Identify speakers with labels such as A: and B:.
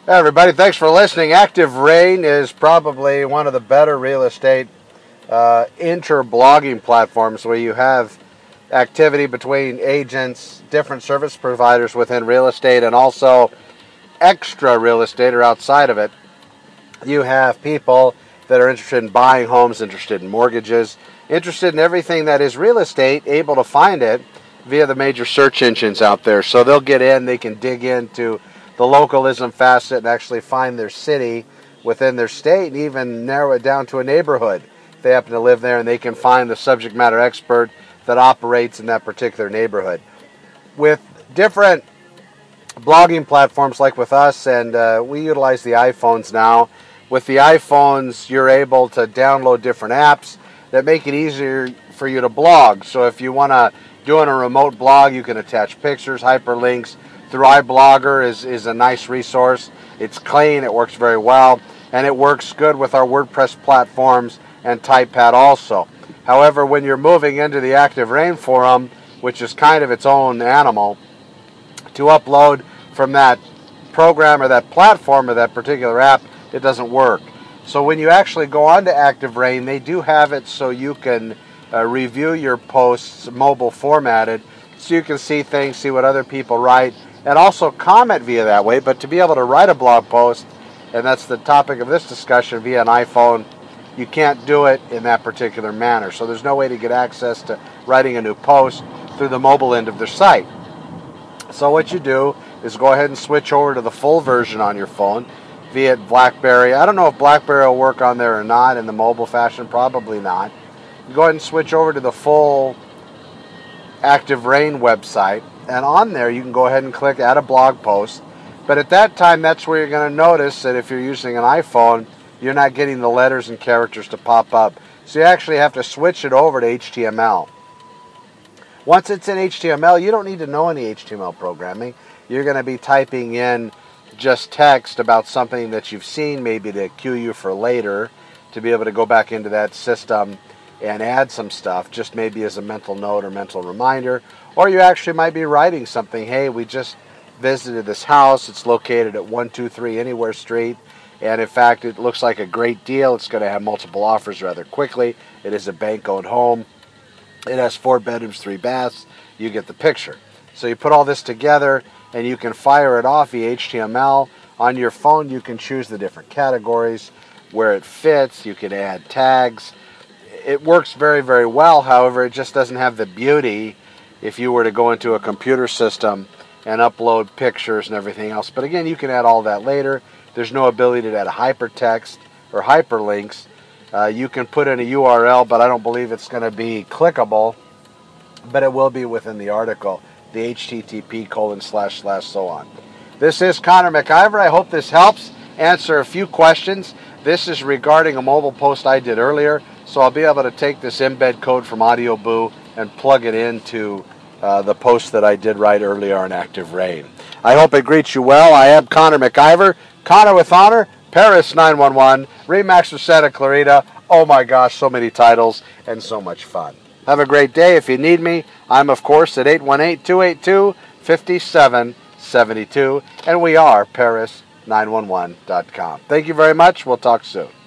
A: Hey everybody, thanks for listening. Active Rain is probably one of the better real estate inter-blogging platforms where you have activity between agents, different service providers within real estate, and also extra real estate or outside of it. You have people that are interested in buying homes, interested in mortgages, interested in everything that is real estate, able to find it via the major search engines out there. So they'll get in, they can dig into the localism facet and actually find their city within their state and even narrow it down to a neighborhood if they happen to live there, and they can find the subject matter expert that operates in that particular neighborhood. With different blogging platforms like with us, and we utilize the iPhones now. With the iPhones, you're able to download different apps that make it easier for you to blog. So if you want to do a remote blog, you can attach pictures, hyperlinks. Through iBlogger is a nice resource. It's clean, it works very well, and it works good with our WordPress platforms and TypePad also. However, when you're moving into the Active Rain forum, which is kind of its own animal, to upload from that program or that platform or that particular app, it doesn't work. So when you actually go onto Active Rain, they do have it so you can review your posts mobile formatted, so you can see things, see what other people write, and also comment via that way. But to be able to write a blog post, and that's the topic of this discussion, via an iPhone, you can't do it in that particular manner. So there's no way to get access to writing a new post through the mobile end of their site. So what you do is go ahead and switch over to the full version on your phone via BlackBerry. I don't know if BlackBerry will work on there or not in the mobile fashion, probably not. You go ahead and switch over to the full Active Rain website, and on there you can go ahead and click add a blog post. But at that time, that's where you're going to notice that if you're using an iPhone, you're not getting the letters and characters to pop up. So you actually have to switch it over to HTML. Once it's in HTML, you don't need to know any HTML programming. You're going to be typing in just text about something that you've seen, maybe to cue you for later, to be able to go back into that system and add some stuff, just maybe as a mental note or mental reminder. Or you actually might be writing something, hey, we just visited this house, it's located at 123 Anywhere Street, and in fact it looks like a great deal. It's going to have multiple offers rather quickly. It is a bank-owned home. It has 4 bedrooms, 3 baths. You get the picture. So you put all this together and you can fire it off via HTML. On your phone you can choose the different categories where it fits. You can add tags. It works very, very well. However, it just doesn't have the beauty if you were to go into a computer system and upload pictures and everything else. But again, you can add all that later. There's no ability to add hypertext or hyperlinks. You can put in a URL, but I don't believe it's going to be clickable, but it will be within the article, the http:// so on. This is Connor McIver. I hope this helps answer a few questions. This is regarding a mobile post I did earlier, so I'll be able to take this embed code from AudioBoo and plug it into the post that I did write earlier on Active Rain. I hope it greets you well. I am Connor McIver. Connor with honor, Paris 911, Remax of Santa Clarita. Oh my gosh, so many titles and so much fun. Have a great day. If you need me, I'm of course at 818-282-5772, and we are Paris911.com. Thank you very much. We'll talk soon.